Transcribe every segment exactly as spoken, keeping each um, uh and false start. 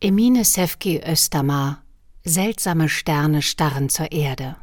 Emine Sevgi Özdamar. Seltsame Sterne starren zur Erde.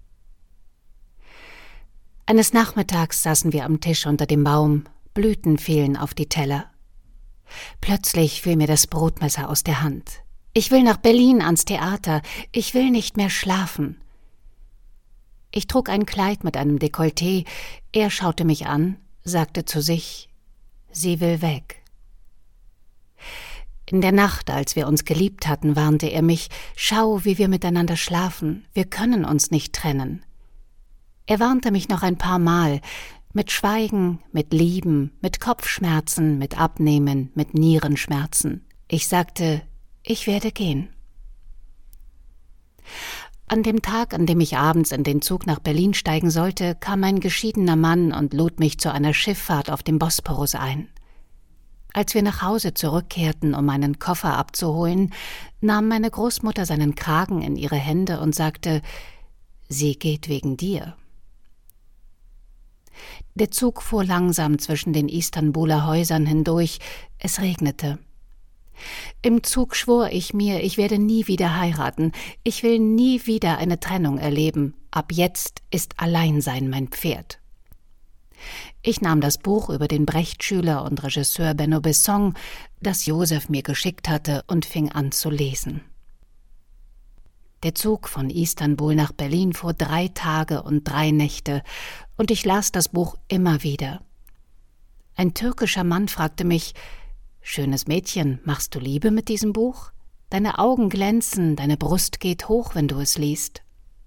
Eines Nachmittags saßen wir am Tisch unter dem Baum, Blüten fielen auf die Teller. Plötzlich fiel mir das Brotmesser aus der Hand. Ich will nach Berlin ans Theater, ich will nicht mehr schlafen. Ich trug ein Kleid mit einem Dekolleté, er schaute mich an, sagte zu sich, sie will weg. In der Nacht, als wir uns geliebt hatten, warnte er mich, schau, wie wir miteinander schlafen, wir können uns nicht trennen. Er warnte mich noch ein paar Mal, mit Schweigen, mit Lieben, mit Kopfschmerzen, mit Abnehmen, mit Nierenschmerzen. Ich sagte, ich werde gehen. An dem Tag, an dem ich abends in den Zug nach Berlin steigen sollte, kam ein geschiedener Mann und lud mich zu einer Schifffahrt auf dem Bosporus ein. Als wir nach Hause zurückkehrten, um meinen Koffer abzuholen, nahm meine Großmutter seinen Kragen in ihre Hände und sagte, sie geht wegen dir. Der Zug fuhr langsam zwischen den Istanbuler Häusern hindurch, es regnete. Im Zug schwor ich mir, ich werde nie wieder heiraten, ich will nie wieder eine Trennung erleben, ab jetzt ist Alleinsein mein Pferd. Ich nahm das Buch über den Brecht-Schüler und Regisseur Benno Besson, das Josef mir geschickt hatte, und fing an zu lesen. Der Zug von Istanbul nach Berlin fuhr drei Tage und drei Nächte, und ich las das Buch immer wieder. Ein türkischer Mann fragte mich, »Schönes Mädchen, machst du Liebe mit diesem Buch? Deine Augen glänzen, deine Brust geht hoch, wenn du es liest.«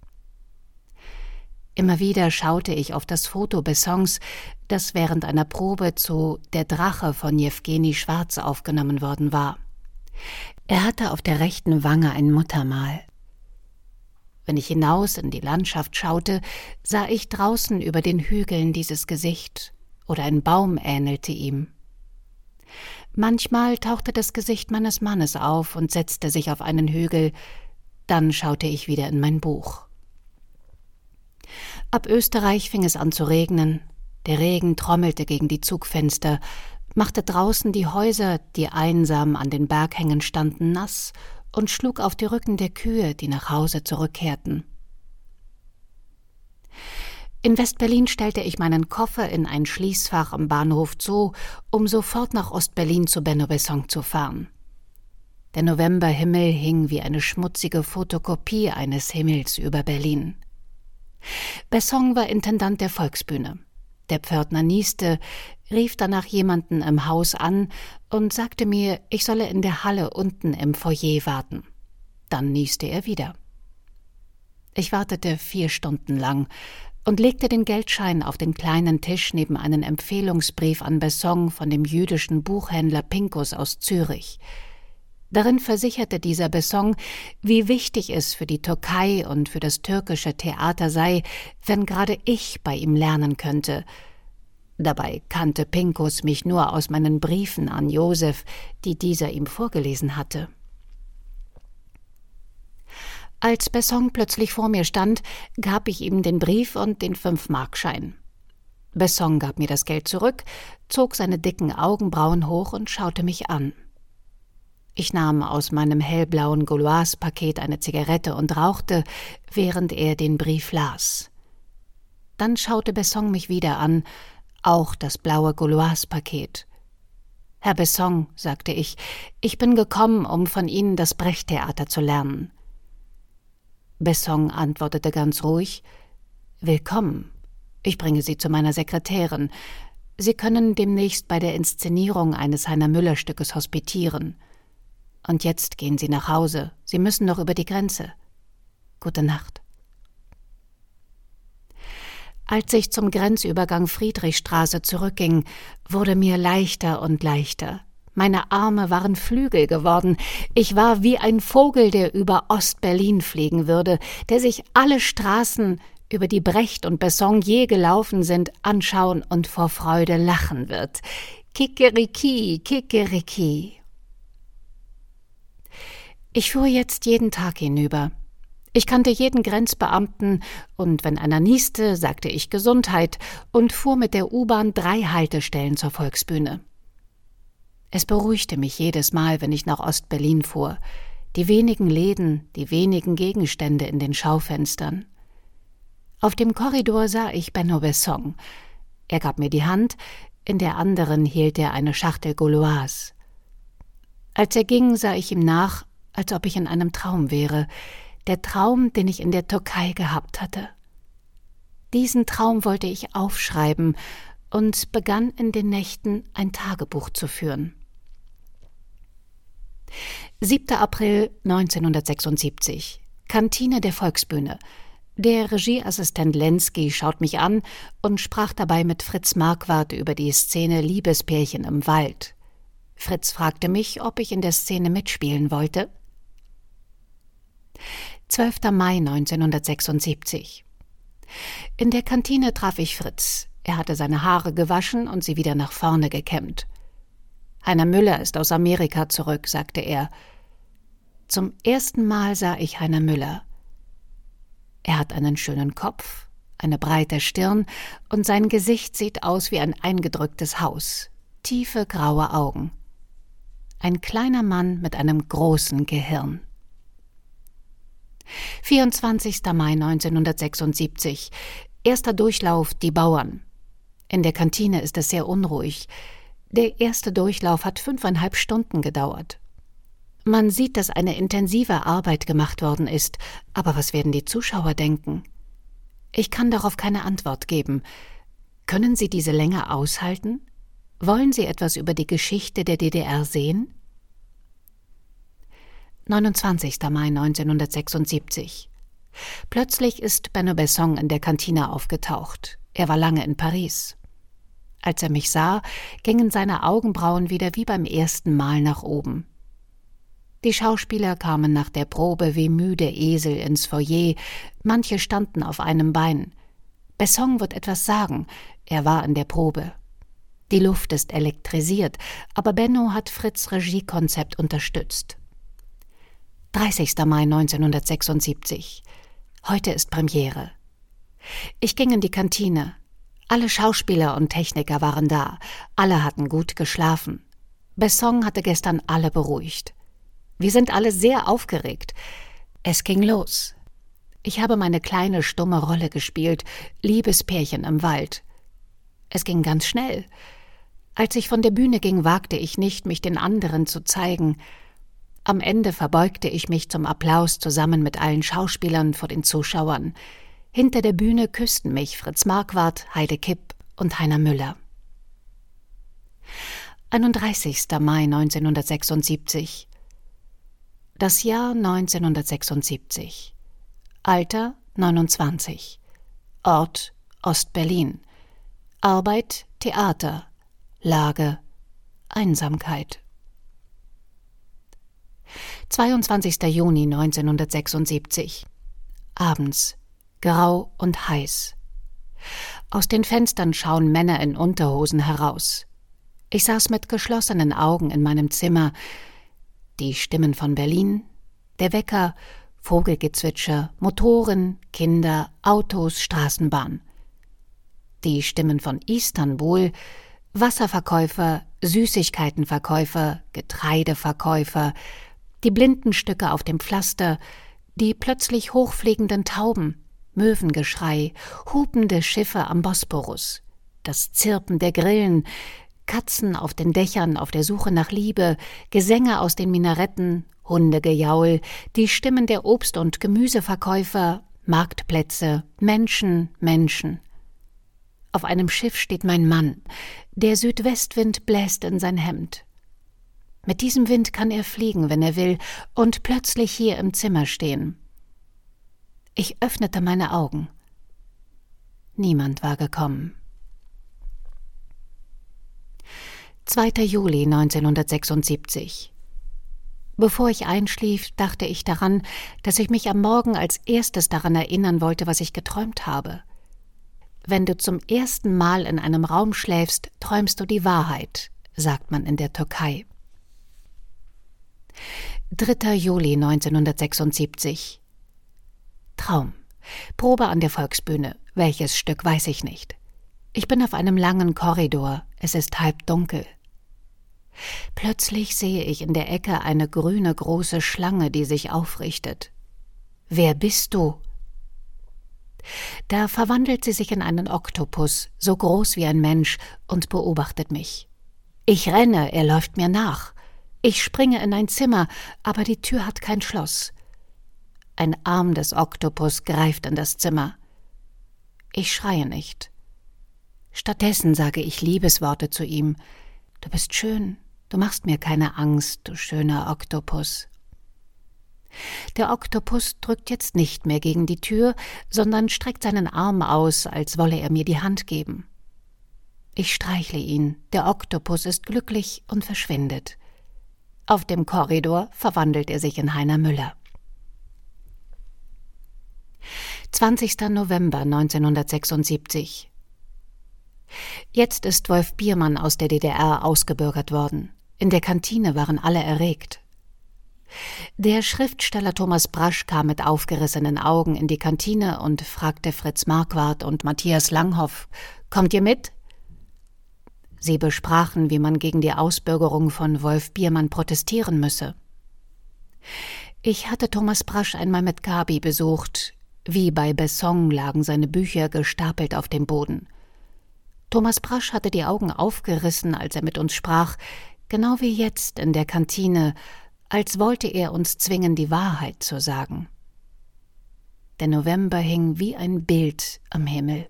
Immer wieder schaute ich auf das Foto Bessons, das während einer Probe zu »Der Drache« von Jewgeni Schwarz aufgenommen worden war. Er hatte auf der rechten Wange ein Muttermal. Wenn ich hinaus in die Landschaft schaute, sah ich draußen über den Hügeln dieses Gesicht, oder ein Baum ähnelte ihm. Manchmal tauchte das Gesicht meines Mannes auf und setzte sich auf einen Hügel, dann schaute ich wieder in mein Buch. Ab Österreich fing es an zu regnen. Der Regen trommelte gegen die Zugfenster, machte draußen die Häuser, die einsam an den Berghängen standen, nass und schlug auf die Rücken der Kühe, die nach Hause zurückkehrten. In West-Berlin stellte ich meinen Koffer in ein Schließfach am Bahnhof Zoo, um sofort nach Ost-Berlin zu Benno Besson zu fahren. Der Novemberhimmel hing wie eine schmutzige Fotokopie eines Himmels über Berlin. Besson war Intendant der Volksbühne. Der Pförtner nieste, rief danach jemanden im Haus an und sagte mir, ich solle in der Halle unten im Foyer warten. Dann nieste er wieder. Ich wartete vier Stunden lang und legte den Geldschein auf den kleinen Tisch neben einen Empfehlungsbrief an Besson von dem jüdischen Buchhändler Pinkus aus Zürich. Darin versicherte dieser Besson, wie wichtig es für die Türkei und für das türkische Theater sei, wenn gerade ich bei ihm lernen könnte. Dabei kannte Pinkus mich nur aus meinen Briefen an Josef, die dieser ihm vorgelesen hatte. Als Besson plötzlich vor mir stand, gab ich ihm den Brief und den Fünf-Mark-Schein. Besson gab mir das Geld zurück, zog seine dicken Augenbrauen hoch und schaute mich an. Ich nahm aus meinem hellblauen Gauloise-Paket eine Zigarette und rauchte, während er den Brief las. Dann schaute Besson mich wieder an, auch das blaue Gauloise-Paket. »Herr Besson«, sagte ich, »ich bin gekommen, um von Ihnen das Brecht-Theater zu lernen.« Besson antwortete ganz ruhig, »Willkommen, ich bringe Sie zu meiner Sekretärin. Sie können demnächst bei der Inszenierung eines Heiner-Müller-Stückes hospitieren. Und jetzt gehen Sie nach Hause, Sie müssen noch über die Grenze. Gute Nacht.« Als ich zum Grenzübergang Friedrichstraße zurückging, wurde mir leichter und leichter. Meine Arme waren Flügel geworden. Ich war wie ein Vogel, der über Ost-Berlin fliegen würde, der sich alle Straßen, über die Brecht und Besson je gelaufen sind, anschauen und vor Freude lachen wird. Kikeriki, Kikeriki. Ich fuhr jetzt jeden Tag hinüber. Ich kannte jeden Grenzbeamten, und wenn einer nieste, sagte ich Gesundheit und fuhr mit der U-Bahn drei Haltestellen zur Volksbühne. Es beruhigte mich jedes Mal, wenn ich nach Ostberlin fuhr. Die wenigen Läden, die wenigen Gegenstände in den Schaufenstern. Auf dem Korridor sah ich Benno Besson. Er gab mir die Hand, in der anderen hielt er eine Schachtel Gauloise. Als er ging, sah ich ihm nach, als ob ich in einem Traum wäre, der Traum, den ich in der Türkei gehabt hatte. Diesen Traum wollte ich aufschreiben und begann in den Nächten ein Tagebuch zu führen. siebter April neunzehnhundertsechsundsiebzig. Kantine der Volksbühne. Der Regieassistent Lenski schaut mich an und sprach dabei mit Fritz Marquardt über die Szene Liebespärchen im Wald. Fritz fragte mich, ob ich in der Szene mitspielen wollte. zwölfter Mai neunzehnhundertsechsundsiebzig. In der Kantine traf ich Fritz. Er hatte seine Haare gewaschen und sie wieder nach vorne gekämmt. »Heiner Müller ist aus Amerika zurück«, sagte er. Zum ersten Mal sah ich Heiner Müller. Er hat einen schönen Kopf, eine breite Stirn und sein Gesicht sieht aus wie ein eingedrücktes Haus. Tiefe graue Augen. Ein kleiner Mann mit einem großen Gehirn. vierundzwanzigster Mai neunzehnhundertsechsundsiebzig. Erster Durchlauf Die Bauern. In der Kantine ist es sehr unruhig. Der erste Durchlauf hat fünfeinhalb Stunden gedauert. Man sieht, dass eine intensive Arbeit gemacht worden ist, aber was werden die Zuschauer denken? Ich kann darauf keine Antwort geben. Können Sie diese Länge aushalten? Wollen Sie etwas über die Geschichte der D D R sehen? neunundzwanzigster Mai neunzehnhundertsechsundsiebzig. Plötzlich ist Benno Besson in der Kantine aufgetaucht. Er war lange in Paris. Als er mich sah, gingen seine Augenbrauen wieder wie beim ersten Mal nach oben. Die Schauspieler kamen nach der Probe wie müde Esel ins Foyer, manche standen auf einem Bein. Besson wird etwas sagen, er war in der Probe. Die Luft ist elektrisiert, aber Benno hat Fritz' Regiekonzept unterstützt. dreißigster Mai neunzehnhundertsechsundsiebzig. Heute ist Premiere. Ich ging in die Kantine. Alle Schauspieler und Techniker waren da. Alle hatten gut geschlafen. Besson hatte gestern alle beruhigt. Wir sind alle sehr aufgeregt. Es ging los. Ich habe meine kleine, stumme Rolle gespielt, Liebespärchen im Wald. Es ging ganz schnell. Als ich von der Bühne ging, wagte ich nicht, mich den anderen zu zeigen. Am Ende verbeugte ich mich zum Applaus zusammen mit allen Schauspielern vor den Zuschauern. Hinter der Bühne küssten mich Fritz Marquardt, Heide Kipp und Heiner Müller. einunddreißigster Mai neunzehnhundertsechsundsiebzig. Das Jahr neunzehnhundertsechsundsiebzig. Alter neunundzwanzig. Ort Ostberlin. Arbeit Theater. Lage Einsamkeit. zweiundzwanzigster Juni neunzehnhundertsechsundsiebzig. Abends. Grau und heiß. Aus den Fenstern schauen Männer in Unterhosen heraus. Ich saß mit geschlossenen Augen in meinem Zimmer. Die Stimmen von Berlin, der Wecker, Vogelgezwitscher, Motoren, Kinder, Autos, Straßenbahn. Die Stimmen von Istanbul, Wasserverkäufer, Süßigkeitenverkäufer, Getreideverkäufer, die Blindenstücke auf dem Pflaster, die plötzlich hochfliegenden Tauben, Möwengeschrei, hupende Schiffe am Bosporus, das Zirpen der Grillen, Katzen auf den Dächern auf der Suche nach Liebe, Gesänge aus den Minaretten, Hundegejaul, die Stimmen der Obst- und Gemüseverkäufer, Marktplätze, Menschen, Menschen. Auf einem Schiff steht mein Mann. Der Südwestwind bläst in sein Hemd. Mit diesem Wind kann er fliegen, wenn er will, und plötzlich hier im Zimmer stehen. Ich öffnete meine Augen. Niemand war gekommen. zweiter Juli neunzehnhundertsechsundsiebzig. Bevor ich einschlief, dachte ich daran, dass ich mich am Morgen als erstes daran erinnern wollte, was ich geträumt habe. Wenn du zum ersten Mal in einem Raum schläfst, träumst du die Wahrheit, sagt man in der Türkei. dritter Juli neunzehnhundertsechsundsiebzig. Traum. Probe an der Volksbühne. Welches Stück, weiß ich nicht. Ich bin auf einem langen Korridor. Es ist halb dunkel. Plötzlich sehe ich in der Ecke eine grüne große Schlange, die sich aufrichtet. »Wer bist du?« Da verwandelt sie sich in einen Oktopus, so groß wie ein Mensch, und beobachtet mich. Ich renne, er läuft mir nach. Ich springe in ein Zimmer, aber die Tür hat kein Schloss. Ein Arm des Oktopus greift in das Zimmer. Ich schreie nicht. Stattdessen sage ich Liebesworte zu ihm. »Du bist schön, du machst mir keine Angst, du schöner Oktopus.« Der Oktopus drückt jetzt nicht mehr gegen die Tür, sondern streckt seinen Arm aus, als wolle er mir die Hand geben. Ich streichle ihn, der Oktopus ist glücklich und verschwindet. Auf dem Korridor verwandelt er sich in Heiner Müller. zwanzigster November neunzehnhundertsechsundsiebzig. Jetzt ist Wolf Biermann aus der D D R ausgebürgert worden. In der Kantine waren alle erregt. Der Schriftsteller Thomas Brasch kam mit aufgerissenen Augen in die Kantine und fragte Fritz Marquardt und Matthias Langhoff: »Kommt ihr mit?« Sie besprachen, wie man gegen die Ausbürgerung von Wolf Biermann protestieren müsse. Ich hatte Thomas Brasch einmal mit Gabi besucht. Wie bei Besson lagen seine Bücher gestapelt auf dem Boden. Thomas Brasch hatte die Augen aufgerissen, als er mit uns sprach, genau wie jetzt in der Kantine, als wollte er uns zwingen, die Wahrheit zu sagen. Der November hing wie ein Bild am Himmel.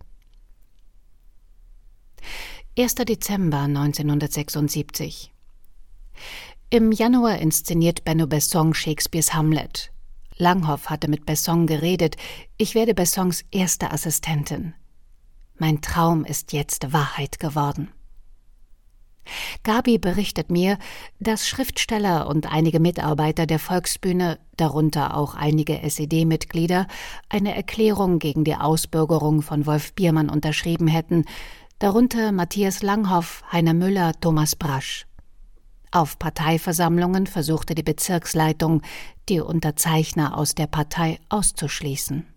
erster Dezember neunzehnhundertsechsundsiebzig. Im Januar inszeniert Benno Besson Shakespeares Hamlet. Langhoff hatte mit Besson geredet, ich werde Bessons erste Assistentin. Mein Traum ist jetzt Wahrheit geworden. Gabi berichtet mir, dass Schriftsteller und einige Mitarbeiter der Volksbühne, darunter auch einige S E D-Mitglieder, eine Erklärung gegen die Ausbürgerung von Wolf Biermann unterschrieben hätten, darunter Matthias Langhoff, Heiner Müller, Thomas Brasch. Auf Parteiversammlungen versuchte die Bezirksleitung, die Unterzeichner aus der Partei auszuschließen.